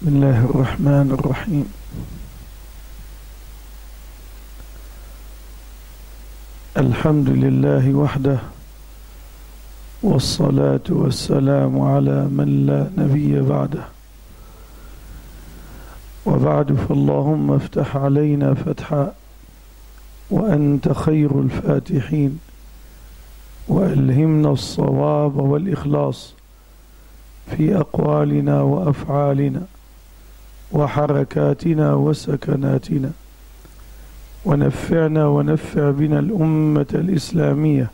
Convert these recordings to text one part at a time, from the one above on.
بسم الله الرحمن الرحيم. الحمد لله وحده، والصلاة والسلام على من لا نبي بعده. وبعد، فاللهم افتح علينا فتحا وأنت خير الفاتحين، وألهمنا الصواب والإخلاص في أقوالنا وأفعالنا وحركاتنا وسكناتنا، ونفعنا ونفع بنا الأمة الإسلامية،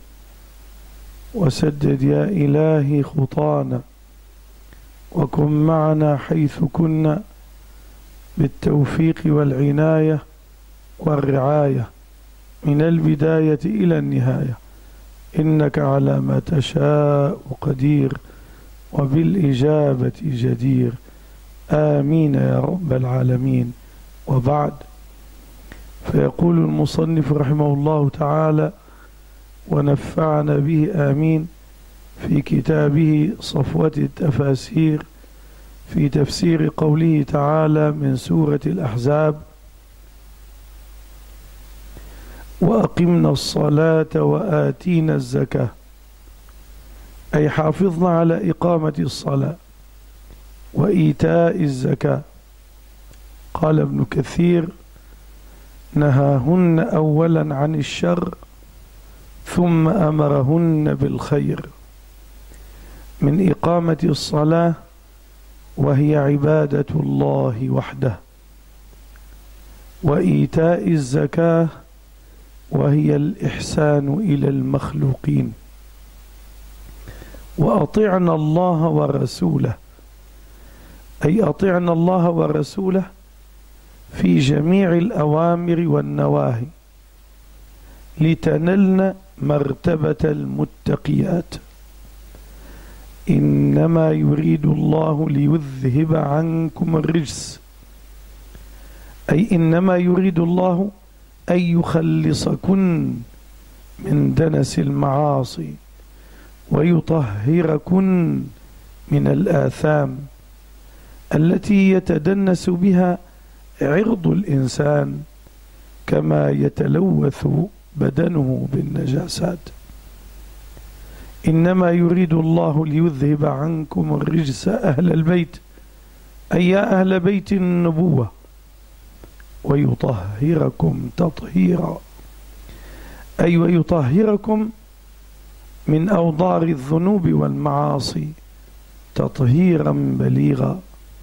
وسدد يا إلهي خطانا، وكن معنا حيث كنا بالتوفيق والعناية والرعاية من البداية إلى النهاية، إنك على ما تشاء قدير وبالإجابة جدير. آمين يا رب العالمين. وبعد، فيقول المصنف رحمه الله تعالى ونفعنا به آمين في كتابه صفوة التفاسير في تفسير قوله تعالى من سورة الأحزاب: وأقمنا الصلاة وآتينا الزكاة، أي حافظنا على إقامة الصلاة وإيتاء الزكاة. قال ابن كثير: نهاهن أولا عن الشر ثم أمرهن بالخير، من إقامة الصلاة وهي عبادة الله وحده، وإيتاء الزكاة وهي الإحسان إلى المخلوقين، وأطعنا الله ورسوله، أي أطعنا الله ورسوله في جميع الأوامر والنواهي لتنلنا مرتبة المتقيات. إنما يريد الله ليذهب عنكم الرجس، أي إنما يريد الله أن يخلصكن من دنس المعاصي ويطهركن من الآثام التي يتدنس بها عرض الإنسان كما يتلوث بدنه بالنجاسات. إنما يريد الله ليذهب عنكم الرجس أهل البيت، أي يا أهل بيت النبوة، ويطهركم تطهيرا، أي ويطهركم من أوضار الذنوب والمعاصي تطهيرا بليغا.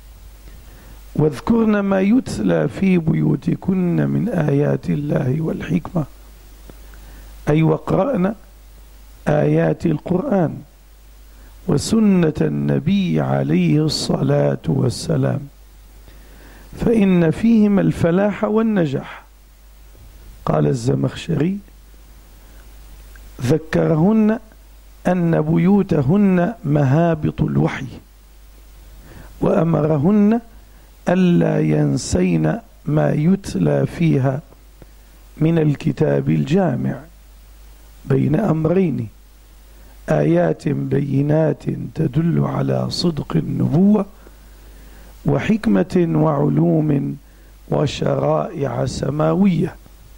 واذكرن ما يتلى في بيوتكن من آيات الله والحكمة، أي واقرأن آيات القرآن وسنة النبي عليه الصلاة والسلام، فإن فيهما الفلاح والنجاح. قال الزمخشري: ذكرهن أن بيوتهن مهابط الوحي، وأمرهن ألا ينسين ما يتلى فيها من الكتاب الجامع بين أمرين: آيات بينات تدل على صدق النبوة، وحكمة وعلوم وشرائع سماوية.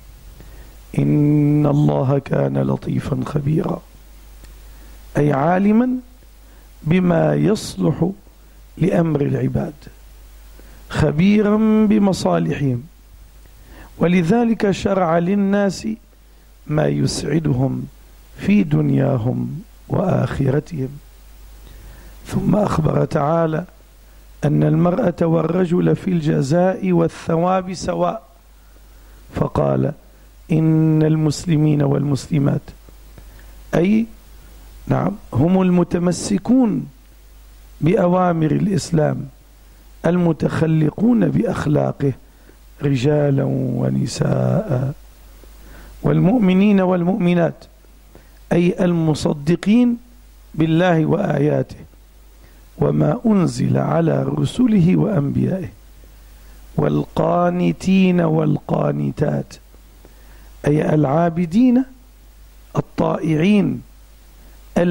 إن الله كان لطيفا خبيرا، أي عالما بما يصلح لأمر العباد، خبيرا بمصالحهم، ولذلك شرع للناس ما يسعدهم في دنياهم وآخرتهم. ثم أخبر تعالى أن المرأة والرجل في الجزاء والثواب سواء، فقال: إن المسلمين والمسلمات، أي نعم هم المتمسكون بأوامر الإسلام المتخلقون بأخلاقه رجالا ونساء، والمؤمنين والمؤمنات، أي المصدقين بالله وآياته وما أنزل على رسله وأنبيائه، والقانتين والقانتات، أي العابدين الطائعين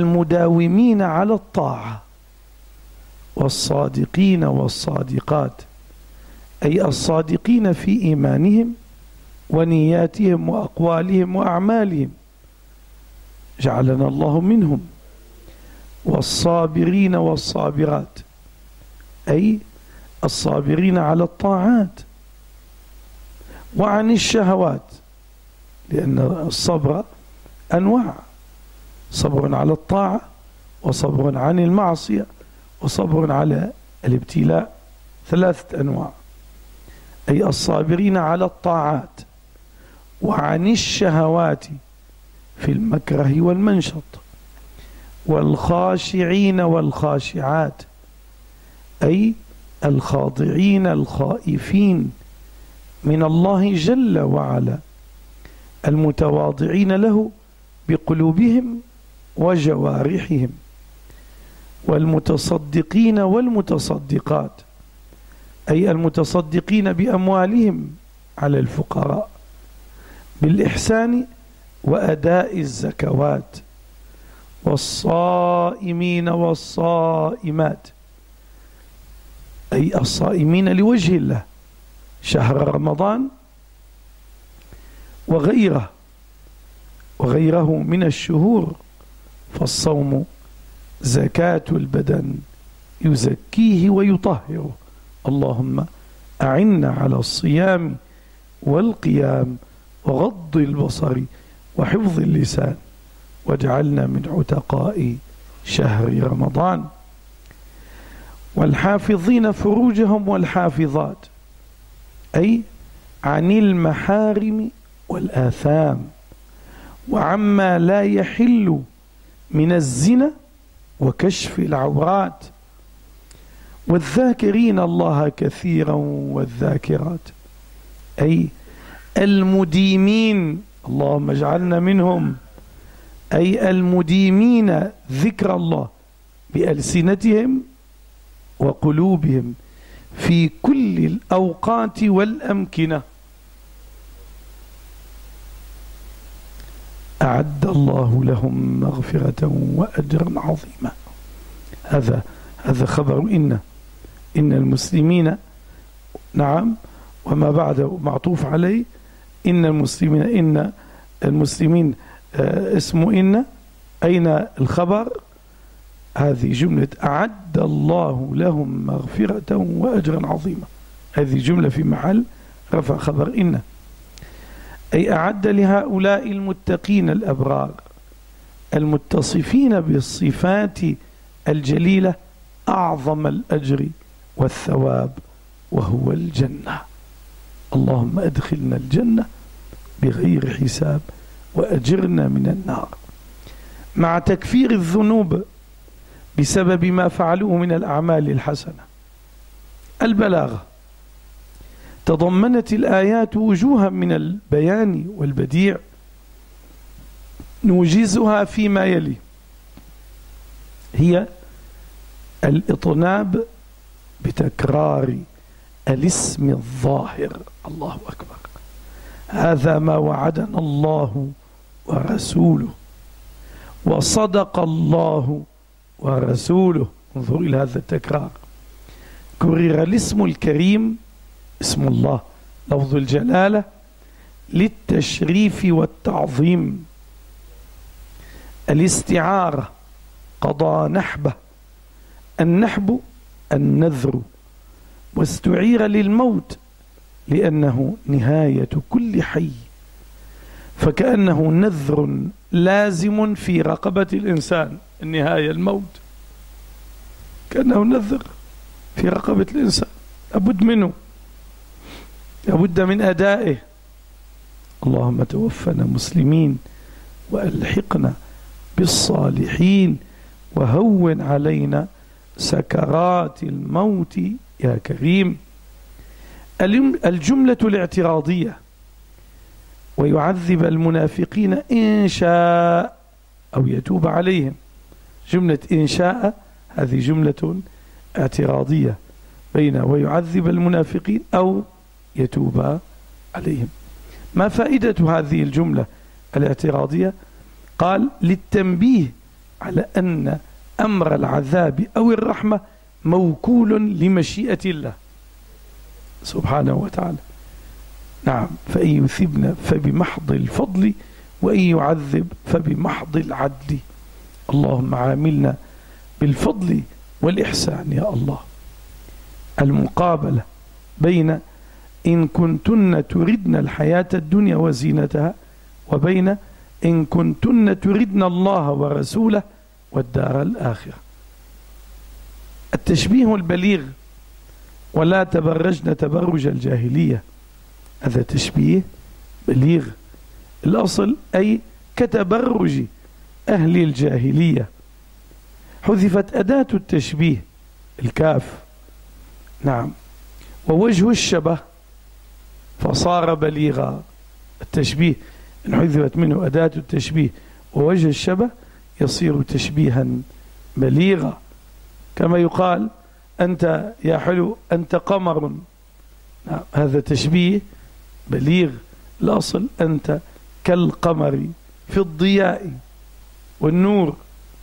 المداومين على الطاعة، والصادقين والصادقات، أي الصادقين في إيمانهم ونياتهم وأقوالهم وأعمالهم، جعلنا الله منهم. والصابرين والصابرات، أي الصابرين على الطاعات وعن الشهوات، لأن الصبر أنواع: صبر على الطاعة، وصبر عن المعصية، وصبر على الابتلاء، 3 أنواع. أي الصابرين على الطاعات وعن الشهوات في المكره والمنشط، والخاشعين والخاشعات، أي الخاضعين الخائفين من الله جل وعلا، المتواضعين له بقلوبهم وجوارحهم، والمتصدقين والمتصدقات، أي المتصدقين بأموالهم على الفقراء بالإحسان وأداء الزكوات، والصائمين والصائمات، أي الصائمين لوجه الله شهر رمضان وغيره من الشهور، فالصوم زكاة البدن يزكيه ويطهره. اللهم أعنا على الصيام والقيام وغض البصر وحفظ اللسان، واجعلنا من عتقاء شهر رمضان. والحافظين فروجهم والحافظات، أي عن المحارم والآثام وعما لا يحل من الزنا وكشف العورات، والذاكرين الله كثيرا والذاكرات، أي المديمين، اللهم اجعلنا منهم، أي المديمين ذكر الله بألسنتهم وقلوبهم في كل الأوقات والأمكنة. أعد الله لهم مغفرة وأجرا عظيما. هذا خبر إن المسلمين، نعم، وما بعده معطوف عليه، إن المسلمين اسم إن، أين الخبر؟ هذه جملة أعد الله لهم مغفرة وأجرا عظيما، هذه جملة في محل رفع خبر إن، أي أعد لهؤلاء المتقين الأبرار المتصفين بالصفات الجليلة أعظم الأجر والثواب، وهو الجنة. اللهم أدخلنا الجنة بغير حساب وأجرنا من النار، مع تكفير الذنوب بسبب ما فعلوه من الأعمال الحسنة. البلاغة: تضمنت الآيات وجوها من البيان والبديع نوجزها فيما يلي: هي الإطناب بتكرار الاسم الظاهر، الله أكبر، هذا ما وعدنا الله ورسوله، وصدق الله ورسوله. انظر إلى هذا التكرار، كرر الاسم الكريم، اسم الله لفظ الجلالة، للتشريف والتعظيم. الاستعارة قضى نحبه، النحب النذر، واستعير للموت لأنه نهاية كل حي، فكأنه نذر لازم في رقبة الإنسان، النهاية الموت، كأنه نذر في رقبة الإنسان، لابد منه، لابد من أدائه. اللهم توفنا مسلمين وألحقنا بالصالحين، وهون علينا سكرات الموت يا كريم. الجملة الاعتراضية: ويعذب المنافقين إن شاء أو يتوب عليهم. جملة إن شاء هذه جملة اعتراضية بين ويعذب المنافقين أو يتوب عليهم. ما فائدة هذه الجملة الاعتراضية؟ قال: للتنبيه على أن أمر العذاب أو الرحمة موكول لمشيئة الله. سبحانه وتعالى. نعم، فإن يثبن فبمحض الفضل وإن يعذب فبمحض العدل. اللهم عاملنا بالفضل والإحسان يا الله. المقابلة بين إن كنتن تردن الحياة الدنيا وزينتها وبين إن كنتن تردن الله ورسوله والدار الآخرة. التشبيه البليغ ولا تبرجن تبرج الجاهلية، هذا تشبيه بليغ. الأصل أي كتبرج أهل الجاهلية، حذفت أداة التشبيه الكاف. نعم، ووجه الشبه فصار بليغا. التشبيه إن حذفت منه أداة التشبيه ووجه الشبه يصير تشبيها بليغا. كما يقال أنت يا حلو أنت قمر. نعم، هذا تشبيه بليغ. الأصل أنت كالقمر في الضياء والنور.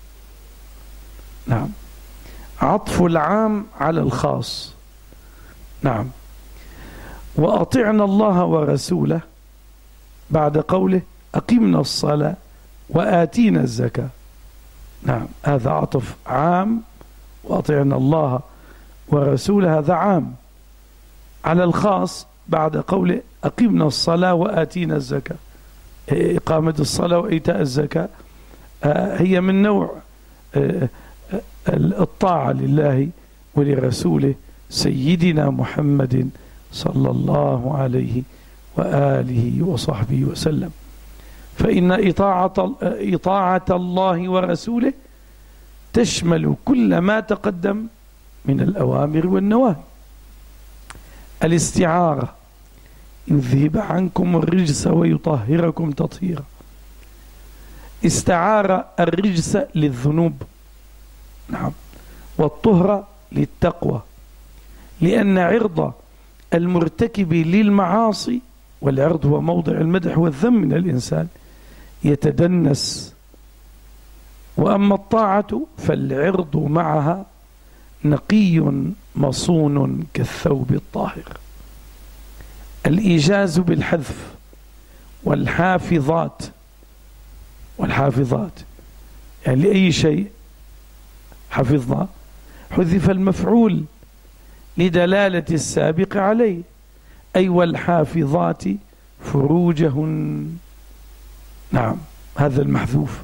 نعم، عطف العام على الخاص. نعم، وأطعنا الله ورسوله بعد قوله أقمنا الصلاة وآتينا الزكاة. نعم، هذا عطف عام، وأطعنا الله ورسوله هذا عام على الخاص بعد قوله أقمنا الصلاة وآتينا الزكاة. إقامة الصلاة وإيتاء الزكاة هي من نوع الطاعة لله ولرسوله سيدنا محمد صلى الله عليه وآله وصحبه وسلم. فإن إطاعة الله ورسوله تشمل كل ما تقدم من الأوامر والنواهي. الاستعارة يذهب عنكم الرجس ويطهركم تطهيرا. استعار الرجس للذنوب، نعم، والطهر للتقوى، لأن عرض المرتكب للمعاصي، والعرض هو موضع المدح والذم من الإنسان، يتدنس، وأما الطاعة فالعرض معها نقي مصون كالثوب الطاهر. الإيجاز بالحذف. والحافظات يعني لأي شيء حفظنا حذف المفعول لدلالة السابق عليه، أي والحافظات فروجهن. نعم، هذا المحذوف.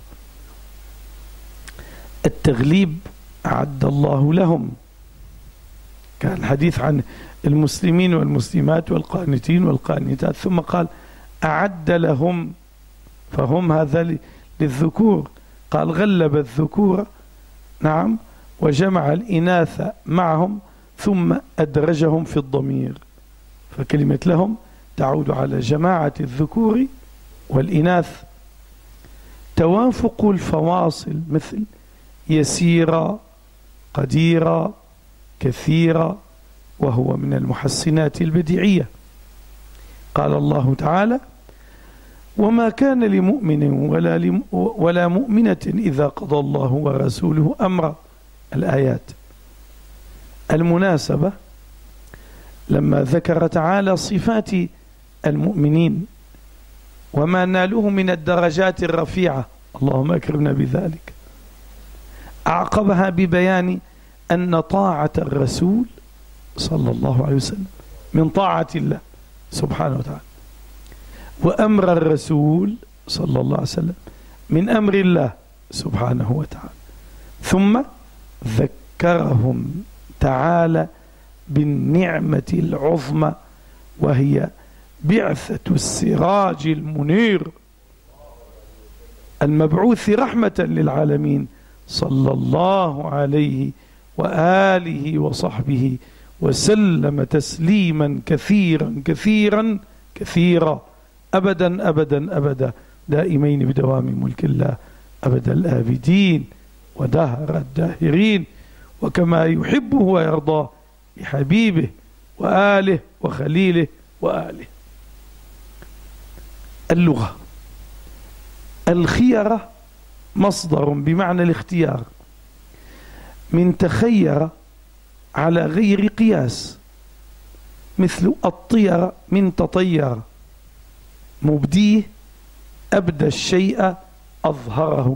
التغليب أعد الله لهم، كان الحديث عن المسلمين والمسلمات والقانتين والقانتات، ثم قال أعد لهم، فهم هذا للذكور، قال غلب الذكور. نعم، وجمع الإناث معهم ثم أدرجهم في الضمير، فكلمة لهم تعود على جماعة الذكور والإناث. توافق الفواصل مثل يسيرا قديرا كثيرا، وهو من المحسنات البديعية. قال الله تعالى وما كان لمؤمن ولا مؤمنة إذا قضى الله ورسوله أمرا. الآيات. المناسبة لما ذكر تعالى صفات المؤمنين وما نالوه من الدرجات الرفيعة، اللهم أكرمنا بذلك، أعقبها ببيان أن طاعة الرسول صلى الله عليه وسلم من طاعة الله سبحانه وتعالى، وأمر الرسول صلى الله عليه وسلم من أمر الله سبحانه وتعالى. ثم ذكرهم تعالى بالنعمة العظمى وهي بعثة السراج المنير المبعوث رحمة للعالمين صلى الله عليه وآله وصحبه وسلم تسليما كثيرا كثيرا كثيرا أبدا أبدا أبدا دائمين بدوام ملك الله أبد الآبدين ودهر الداهرين، وكما يحبه ويرضاه لحبيبه وآله وخليله وآله. اللغة. الخيرة مصدر بمعنى الاختيار من تخير على غير قياس، مثل الطير من تطير، مبديه أبدى الشيء أظهره.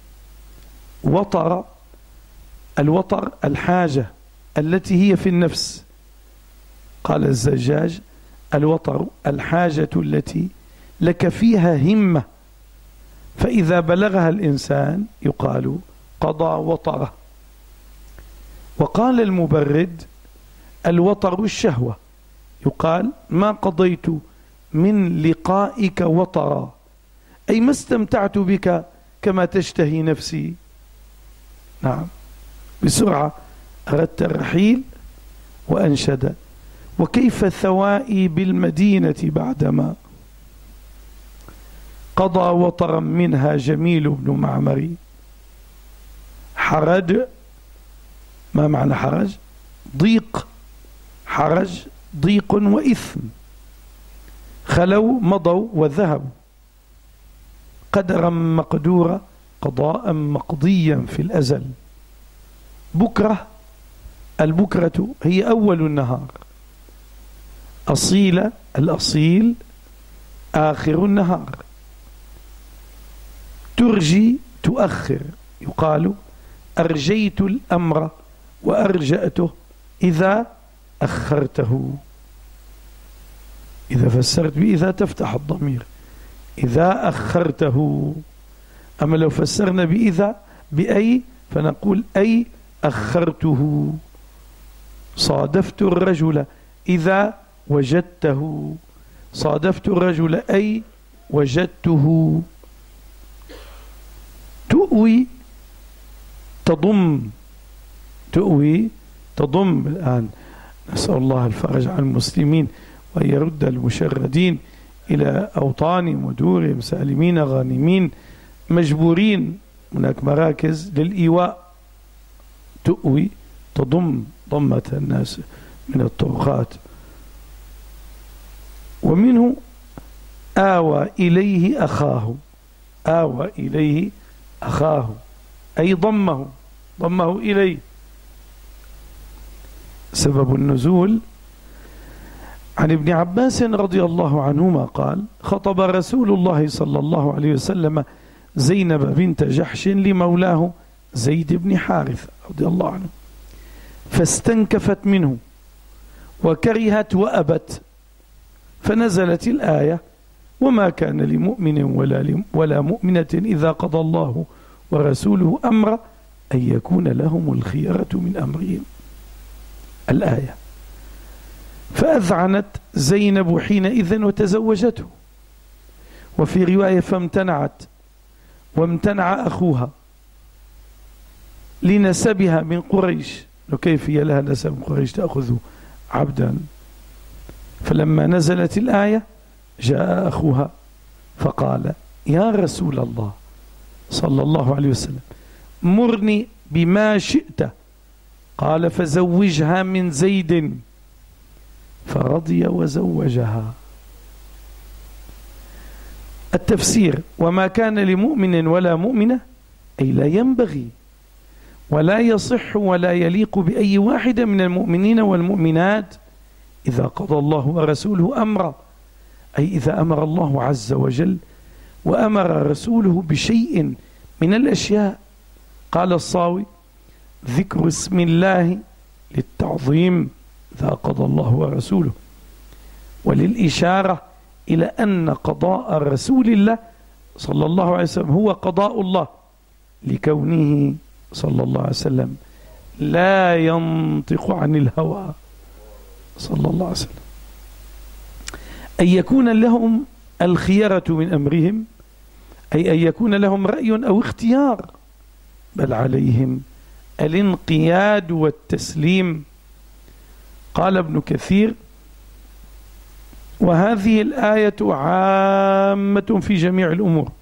وطر، الوطر الحاجة التي هي في النفس. قال الزجاج: الوطر الحاجة التي لك فيها همة، فإذا بلغها الإنسان يقال قضى وطره. وقال المبرد: الوطر الشهوة، يقال ما قضيت من لقائك وطرا، أي ما استمتعت بك كما تشتهي نفسي. نعم، بسرعة أردت الرحيل. وأنشد: وكيف ثوائي بالمدينة بعدما قضى وطرا منها جميل بن معمر. حرج، ما معنى حرج؟ ضيق، حرج ضيق وإثم. خلوا مضوا وذهبوا، قدرا مقدورا قضاء مقضيا في الأزل. بكرة، البكرة هي أول النهار. أصيل، الأصيل آخر النهار. ترجي، تؤخر، يقال أرجيت الأمر وأرجأته إذا أخرته. إذا فسرت بإذا تفتح الضمير، إذا أخرته. أما لو فسرنا بإذا بأي فنقول أي أخرته. صادفت الرجل إذا وجدته، صادفت الرجل أي وجدته. تؤوي، تضم، تؤوي تضم. الآن نسأل الله الفرج عن المسلمين وأن يرد المشردين إلى أوطانهم ودورهم سالمين غانمين مجبورين. هناك مراكز للإيواء. تؤوي، تضم، ضمت الناس من الطرقات. ومنه آوى إليه أخاه، آوى إليه أخاه أي ضمه، ضمه إليه. سبب النزول عن ابن عباس رضي الله عنهما قال: خطب رسول الله صلى الله عليه وسلم زينب بنت جحش لمولاه زيد بن حارث رضي الله عنه، فاستنكفت منه وكرهت وأبت، فنزلت الآية: وما كان لمؤمن ولا مؤمنة إذا قضى الله ورسوله أمرا أن يكون لهم الخيرة من أمرهم. الآية. فأذعنت زينب حينئذ وتزوجته. وفي رواية: فامتنعت، وامتنع أخوها لنسبها من قريش، وكيف هي لها نسب من قريش تأخذ عبدا. فلما نزلت الآية جاء أخوها فقال: يا رسول الله صلى الله عليه وسلم، مرني بما شئت. قال: فزوجها من زيد. فرضي وزوجها. التفسير: وما كان لمؤمن ولا مؤمنة أي لا ينبغي ولا يصح ولا يليق بأي واحد من المؤمنين والمؤمنات إذا قضى الله ورسوله أمرا، أي إذا أمر الله عز وجل وأمر رسوله بشيء من الأشياء. قال الصاوي: ذكر اسم الله للتعظيم إذا قضى الله ورسوله، وللإشارة إلى أن قضاء رسول الله صلى الله عليه وسلم هو قضاء الله، لكونه صلى الله عليه وسلم لا ينطق عن الهوى صلى الله عليه وسلم. أن يكون لهم الخيرة من أمرهم، أي أن يكون لهم رأي أو اختيار، بل عليهم الانقياد والتسليم. قال ابن كثير: وهذه الآية عامة في جميع الأمور،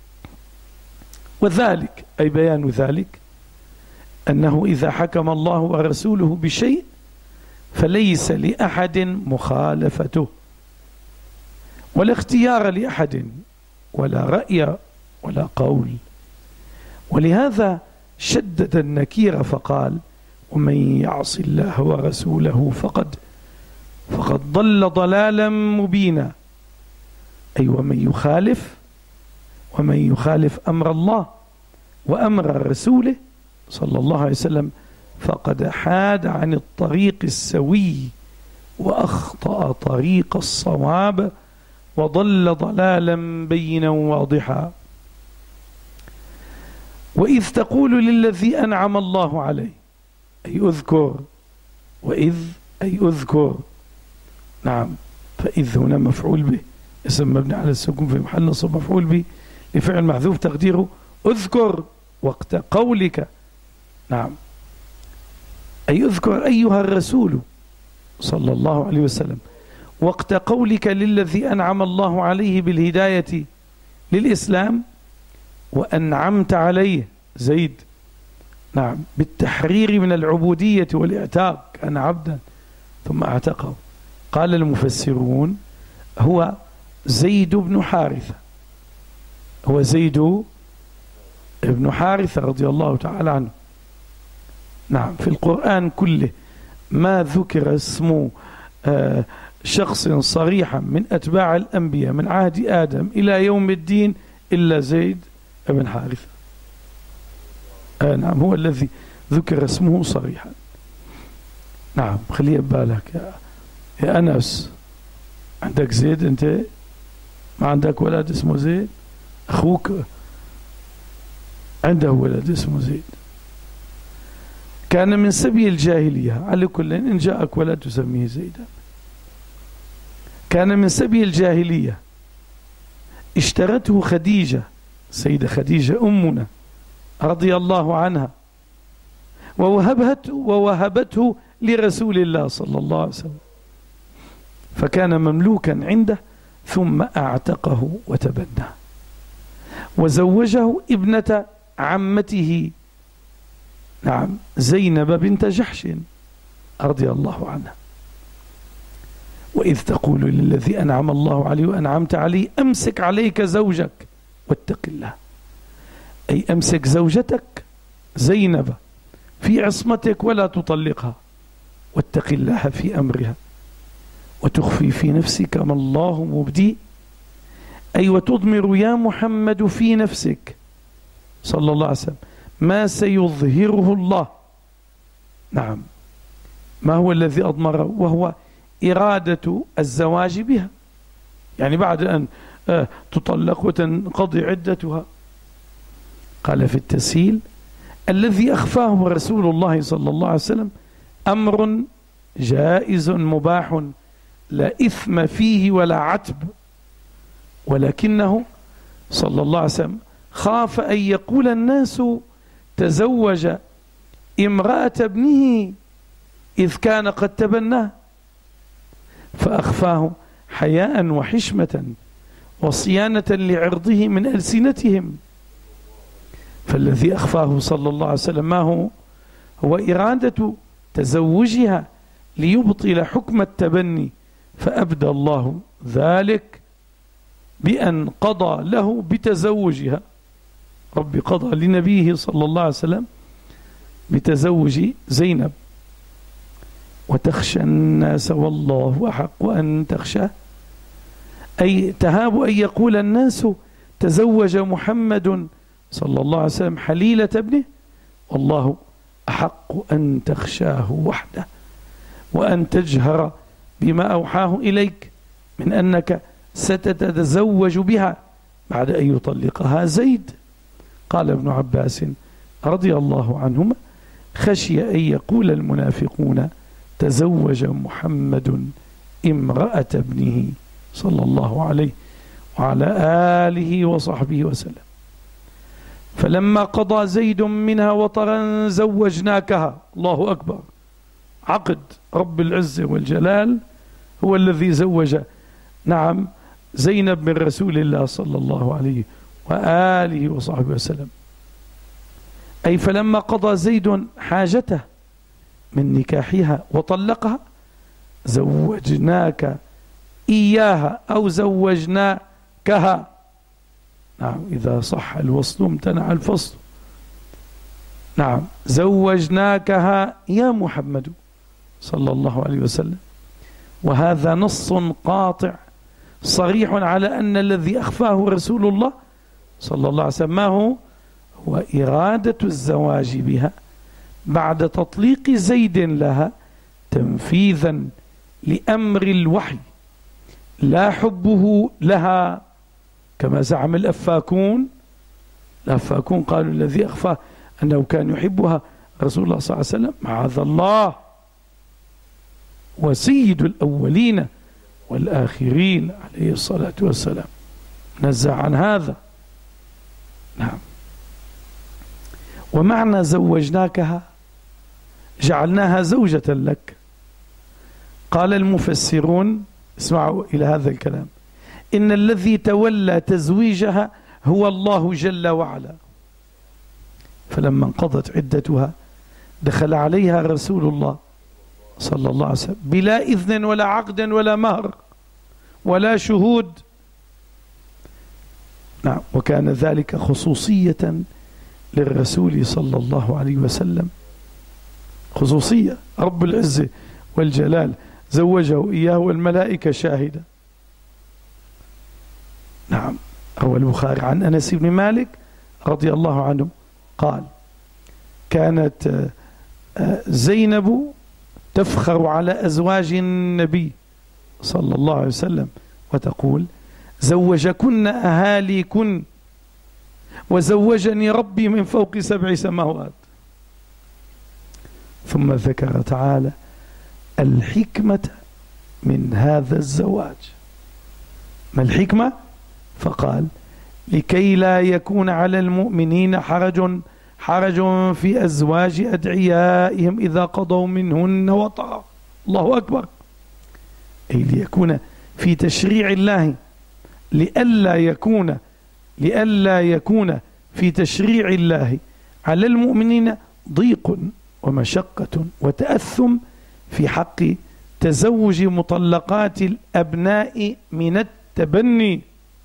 وذلك أي بيان ذلك أنه إذا حكم الله ورسوله بشيء فليس لأحد مخالفته، ولا اختيار لأحد، ولا رأي ولا قول. ولهذا شدد النكير فقال: ومن يعص الله ورسوله فقد فقد ضل ضلالا مبينا، أي ومن يخالف أمر الله وأمر رسوله صلى الله عليه وسلم فقد حاد عن الطريق السوي وأخطأ طريق الصواب وضل ضلالا بينا واضحا. وإذ تقول للذي أنعم الله عليه، أي أذكر، وإذ أي أذكر، نعم، فإذ هنا مفعول به، اسم مبني على السكون في محل نصب مفعول به لفعل محذوف تقديره اذكر وقت قولك، نعم، أي اذكر أيها الرسول صلى الله عليه وسلم وقت قولك للذي أنعم الله عليه بالهداية للإسلام وأنعمت عليه زيد، نعم، بالتحرير من العبودية والإعتاق، كان عبدا ثم اعتقه. قال المفسرون هو زيد بن حارثة، هو زيد بن حارثة رضي الله تعالى عنه. نعم، في القرآن كله ما ذكر اسم شخص صريحا من أتباع الأنبياء من عهد آدم إلى يوم الدين إلا زيد بن حارثة. نعم، هو الذي ذكر اسمه صريحا. نعم، خليه ببالك يا أنس، عندك زيد؟ أنت ما عندك ولد اسمه زيد؟ أخوك عنده ولد اسمه زيد. كان من سبي الجاهلية، على كل إن جاءك ولد تسميه زيدا. كان من سبي الجاهلية، اشترته خديجة، سيدة خديجة أمنا رضي الله عنها، ووهبته لرسول الله صلى الله عليه وسلم، فكان مملوكا عنده ثم أعتقه وتبناه وزوجه ابنة عمته، نعم، زينب بنت جحش رضي الله عنها. وإذ تقول للذي أنعم الله عليه وأنعمت عليه أمسك عليك زوجك واتق الله، أي أمسك زوجتك زينب في عصمتك ولا تطلقها، واتق الله في أمرها وتخفي في نفسك ما الله مبدي، أي وتضمر يا محمد في نفسك صلى الله عليه وسلم ما سيظهره الله. نعم، ما هو الذي أضمره؟ وهو إرادة الزواج بها، يعني بعد أن تطلق وتنقضي عدتها. قال في التسهيل الذي أخفاه رسول الله صلى الله عليه وسلم أمر جائز مباح لا إثم فيه ولا عتب، ولكنه صلى الله عليه وسلم خاف أن يقول الناس تزوج امرأة ابنه إذ كان قد تبناه، فأخفاه حياء وحشمة وصيانة لعرضه من ألسنتهم. فالذي أخفاه صلى الله عليه وسلم ما هو إرادة تزوجها ليبطل حكم التبني، فأبدى الله ذلك بأن قضى له بتزوجها. ربي قضى لنبيه صلى الله عليه وسلم بتزوج زينب. وتخشى الناس والله أحق أن تخشاه، أي تهاب أن يقول الناس تزوج محمد صلى الله عليه وسلم حليلة ابنه، والله أحق أن تخشاه وحده، وأن تجهر بما أوحاه إليك من أنك ستتزوج بها بعد أن يطلقها زيد. قال ابن عباس رضي الله عنهما خشي أن يقول المنافقون تزوج محمد امرأة ابنه صلى الله عليه وعلى آله وصحبه وسلم. فلما قضى زيد منها وطرا زوجناكها، الله أكبر، عقد رب العزة والجلال هو الذي زوج، نعم، زينب من رسول الله صلى الله عليه وآله وصحبه وسلم. أي فلما قضى زيد حاجته من نكاحها وطلقها زوجناك إياها أو زوجناكها، نعم، إذا صح الوصل امتنع الفصل. نعم، زوجناكها يا محمد صلى الله عليه وسلم وهذا نص قاطع صريح على أن الذي أخفاه رسول الله صلى الله عليه وسلم ما هو إرادة الزواج بها بعد تطليق زيد لها تنفيذا لأمر الوحي، لا حبه لها كما زعم الأفاكون. الأفاكون قالوا الذي أخفاه أنه كان يحبها رسول الله صلى الله عليه وسلم. معاذ الله، وسيد الأولين والآخرين عليه الصلاة والسلام نزع عن هذا. نعم. ومعنى زوجناكها جعلناها زوجة لك. قال المفسرون، اسمعوا إلى هذا الكلام، إن الذي تولى تزويجها هو الله جل وعلا، فلما انقضت عدتها دخل عليها رسول الله صلى الله عليه وسلم بلا إذن ولا عقد ولا مهر ولا شهود. نعم. وكان ذلك خصوصية للرسول صلى الله عليه وسلم، خصوصية. رب العزة والجلال زوجه إياه والملائكة شاهدة. نعم. روى البخاري عن أنس بن مالك رضي الله عنه قال: كانت زينب تفخر على أزواج النبي صلى الله عليه وسلم وتقول: زوجكن أهاليكن وزوجني ربي من فوق 7 سماوات. ثم ذكر تعالى الحكمة من هذا الزواج. ما الحكمة؟ فقال: لكي لا يكون على المؤمنين حرج في أزواج أدعيائهم إذا قضوا منهن وطرا. الله أكبر. أي ليكون في تشريع الله، لئلا يكون في تشريع الله على المؤمنين ضيق ومشقة وتأثم في حق تزوج مطلقات الأبناء من التبني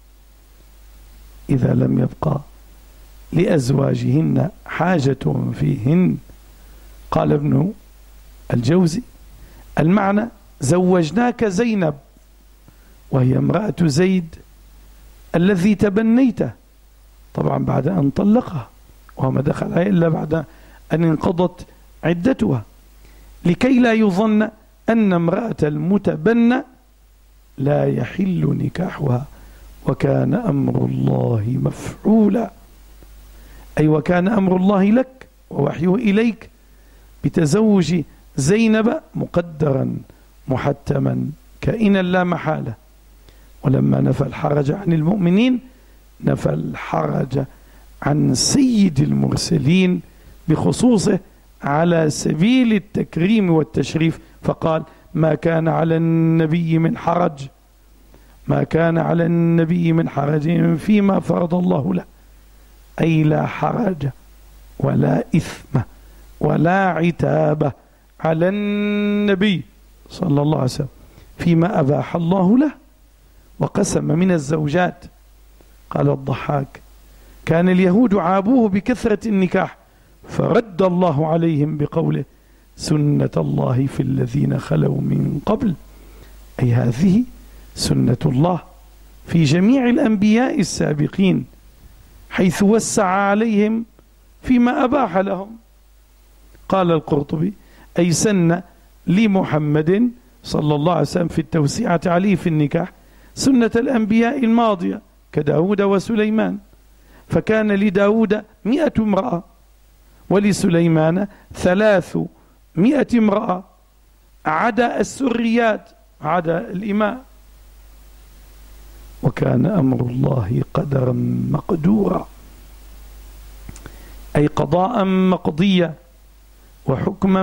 إذا لم يبقى لأزواجهن حاجة فيهن. قال ابن الجوزي: المعنى زوجناك زينب وهي امرأة زيد الذي تبنيته، طبعا بعد أن طلقها، وما دخل عليها إلا بعد أن انقضت عدتها، لكي لا يظن أن امرأة المتبنى لا يحل نكاحها، وكان أمر الله مفعولا. أي وكان أمر الله لك ووحيه إليك بتزوج زينب مقدرا محتما كائنا لا محالة. ولما نفى الحرج عن المؤمنين نفى الحرج عن سيد المرسلين بخصوصه على سبيل التكريم والتشريف، فقال: ما كان على النبي من حرج، ما كان على النبي من حرج فيما فرض الله له. أي لا حرج ولا إثم ولا عتاب على النبي صلى الله عليه وسلم فيما أباح الله له وقسم من الزوجات. قال الضحاك: كان اليهود عابوه بكثرة النكاح فرد الله عليهم بقوله: سنة الله في الذين خلوا من قبل. أي هذه سنة الله في جميع الأنبياء السابقين، حيث وسع عليهم فيما أباح لهم. قال القرطبي: أي سن لمحمد صلى الله عليه وسلم في التوسعة عليه في النكاح سنة الأنبياء الماضية كداود وسليمان، فكان لداود 100 امرأة ولسليمان 300 امرأة عدا السريات، عدا الإماء. وكان أمر الله قدرا مقدورا، أي قضاء مقضيا وحكما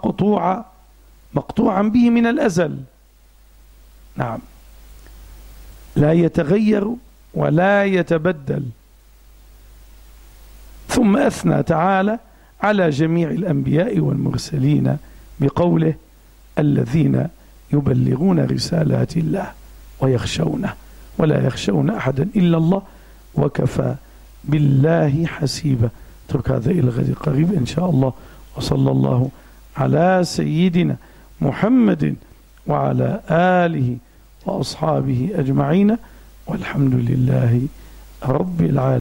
مقطوعا به من الأزل. نعم. لا يتغير ولا يتبدل. ثم أثنى تعالى على جميع الأنبياء والمرسلين بقوله: الذين يبلغون رسالات الله ويخشونه ولا يخشون أحدا إلا الله وكفى بالله حسيبا. اترك هذا إلى الغد القريب إن شاء الله. وصلى الله على سيدنا محمد وعلى آله وأصحابه أجمعين، والحمد لله رب العالمين.